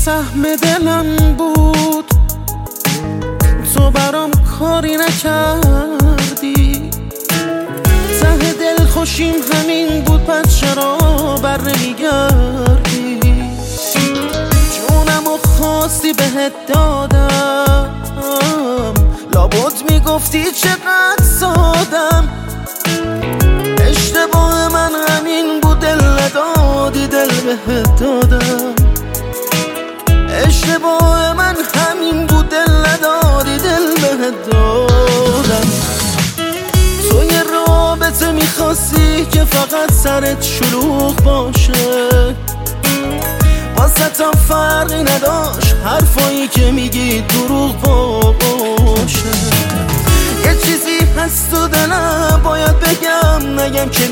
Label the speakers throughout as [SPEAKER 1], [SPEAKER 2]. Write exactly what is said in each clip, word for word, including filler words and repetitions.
[SPEAKER 1] سهم دلم بود، تو برام کاری نکردی. ته دل خوشیم همین بود، پس چرا بر نمیگردی؟ جونمو خواستی بهت دادم، لابد میگفتی چقدر سادم. اشتباه من همین بود، دل ندادی دل بهت دادم. اشتباه من همین بود، دل ندادی دل بهت دادم. تو یه رابطه میخواستی که فقط سرت شلوغ باشه، واسطم فرقی نداشت حرفایی که میگی دروغ باشه. یه چیزی هست تو دلم باید بگم، نگم که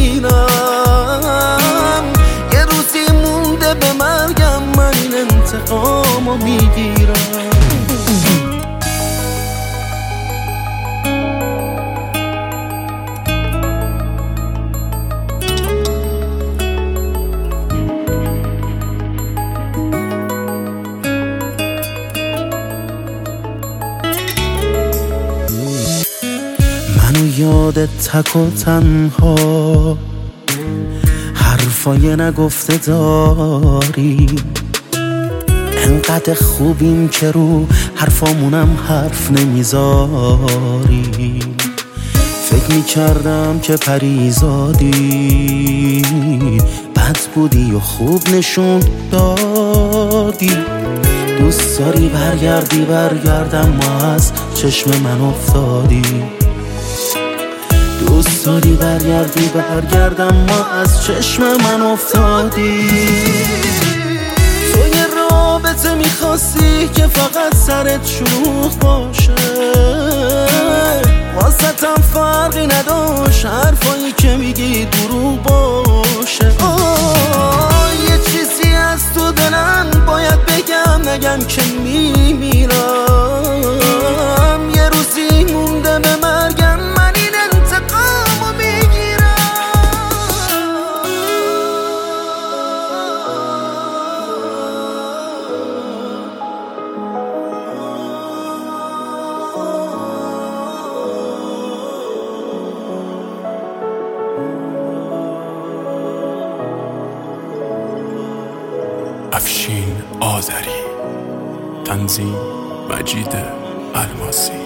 [SPEAKER 1] میمیرم. یه روزی مونده به مرگم، من این انتقامو میگیرم. منو یادت تک و تنها، حرفای نگفته داری. انقدر خوبیم که رو حرفامونم حرف نمیذاری. فکر میکردم که پریزادی، بد بودی و خوب نشون دادی. دوست داری برگردی برگردم، ما از چشم من افتادی. دوست داری برگردی برگردم، ما از چشم من افتادی. تو یه رابطه میخواستی که فقط سرت شلوغ باشه، واسطم فرقی نداشت حرفایی که میگی دروغ باشه. آه یه چیزی از تو دلم باید بگم، نگم که میمیرم. یه روزی مونده به مرگم، من این انتقامو میگیرم.
[SPEAKER 2] افشین آذری، تنظیم مجید الماسی.